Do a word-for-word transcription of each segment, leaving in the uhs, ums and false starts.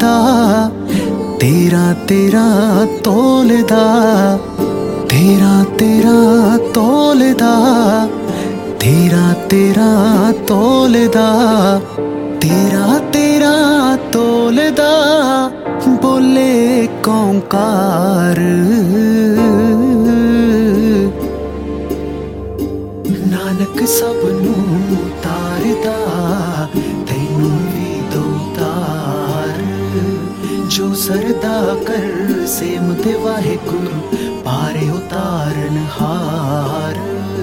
तोलदा तेरा तेरा तोलदा तेरा तेरा तोलदा तेरा तेरा तोलदा तेरा तेरा तोलदा बोले कौंकार नानक सबनू तारदा तैनू भी दो तार जो सरदा कर सेम दे वाहेगुरु पारे उतारन हार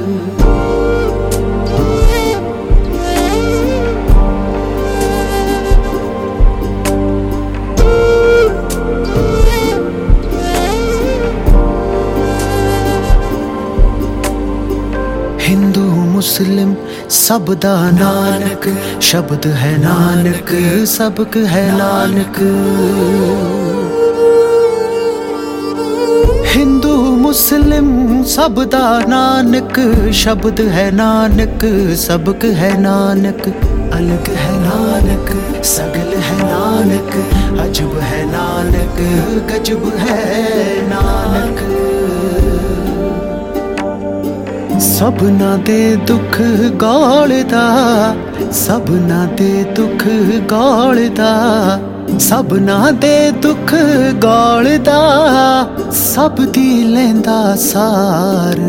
हिंदू मुस्लिम सब दा नानक शब्द है नानक सबक है नानक हिंदू मुस्लिम सब दा नानक शब्द है नानक सबक है नानक अलग है नानक सगल है नानक अजब है नानक गजब है नानक सबना दे दुख गौलदा सबना दे दुख गौलदा सबना दे दुख गौलदा सब दी लैंदा सार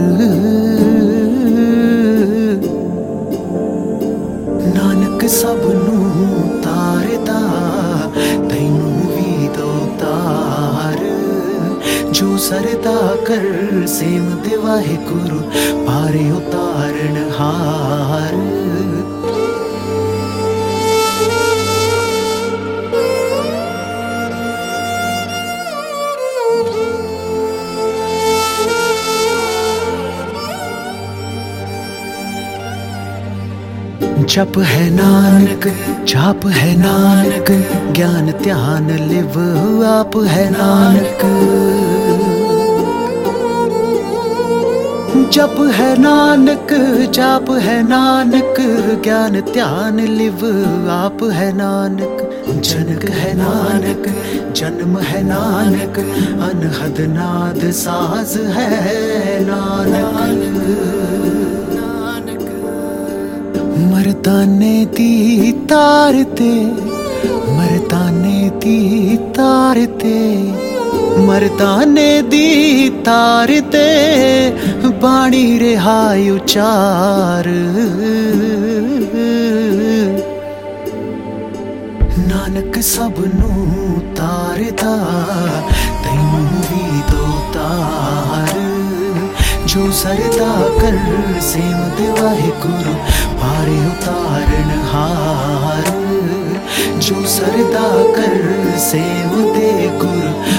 नानक सबनू तारदा तैनू भी दो तार जो सरदा कर सेम दे वाहेगुरु पारे उतारन हार जप है नानक जाप है नानक ज्ञान ध्यान लिव आप है नानक जप है नानक जाप है नानक ज्ञान ध्यान लिव आप है नानक जनक है नानक जन्म है नानक अनहद नाद साज है नानक मर्दाने दी तारते मर्दाने दी तारते मर्दाने दी तारते बाणी रिहाई उचार नानक सबनू तारदा तैनू भी दो तार जो सरदा कर सेम दे वाहेगुरु पारे उतारन हार जो सरदा कर सेम दे गुरु